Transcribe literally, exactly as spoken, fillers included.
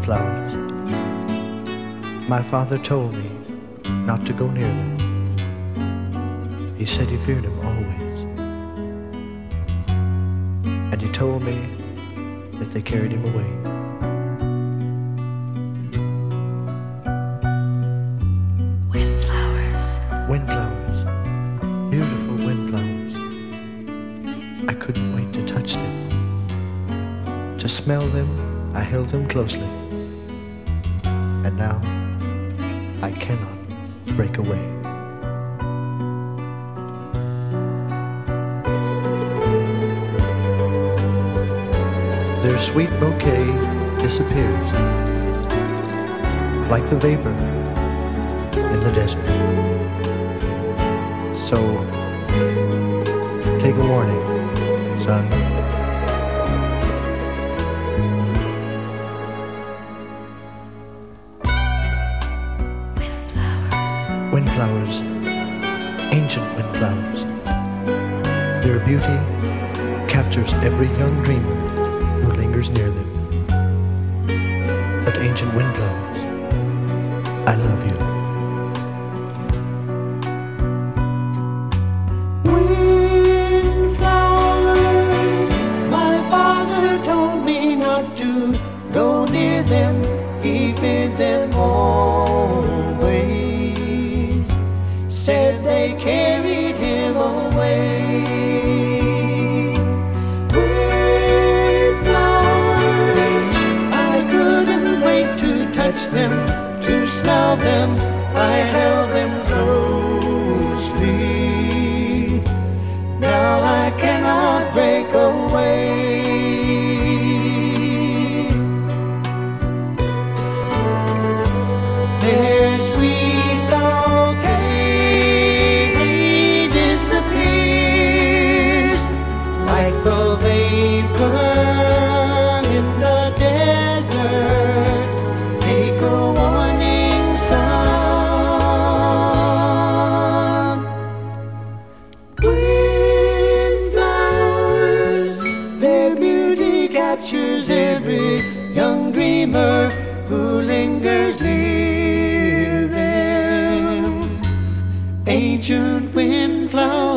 windflowers. My father told me not to go near them. He said he feared them always. And he told me that they carried him away. Windflowers. Windflowers. Beautiful windflowers. I couldn't wait to touch them. To smell them, I held them closely. And now, I cannot break away. Their sweet bouquet disappears like the vapor in the desert. So, take a warning, son. Windflowers, ancient windflowers. Their beauty captures every young dreamer who lingers near them. But ancient windflowers, I love you. Windflowers, my father told me not to go near them. He feared them always. Said they carried him away. Windflowers, I couldn't wait to touch them, to smell them. I held them closely. Now I cannot break away. Their sweet bouquet disappears like the vapor in the desert. Take a warning, son. Windflowers, their beauty captures every young dreamer who lingers near them. Ancient windflowers.